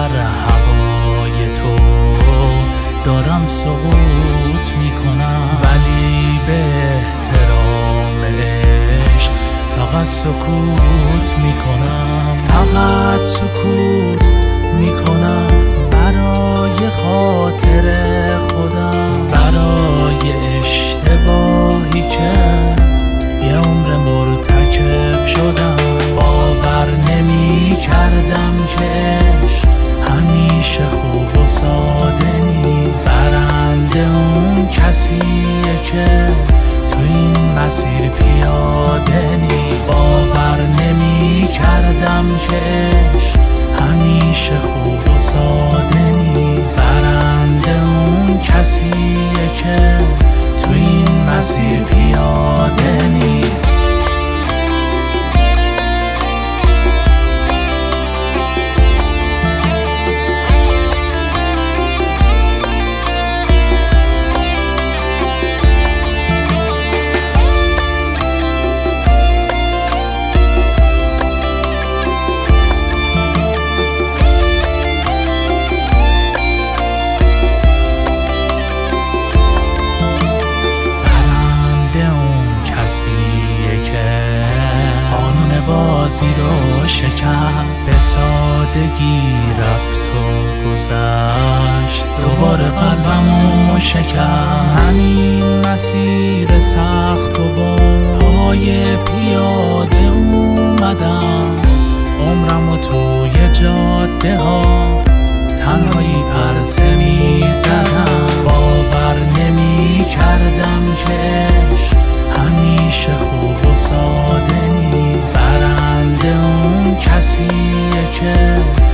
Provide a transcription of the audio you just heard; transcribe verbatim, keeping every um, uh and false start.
در هوای تو دارم سقوط میکنم، ولی به احترام عشق فقط سکوت میکنم، فقط سکوت میکنم برای خاطر خودم، برای اشتباهی که یه عمر مرتکب شدم. باور نمی کردم که عشق همیشه خوب و ساده نیست، برنده اون کسیه که تو این مسیر پیاده نیست. باور نمی کردم که عشق همیشه خوب و ساده نیست، برنده اون کسیه که تو این مسیر پیاده نیست. قانون بازی رو شکست، به سادگی رفت و گذشت، دوباره قلبمو شکست. همین مسیر سخت و با پای پیاده اومدم، عمرمو توی جاده ها تنهایی پرسه میزدم. باور نمی کردم که عشق همیشه خوب و ساده نیست، برنده اون کسیه که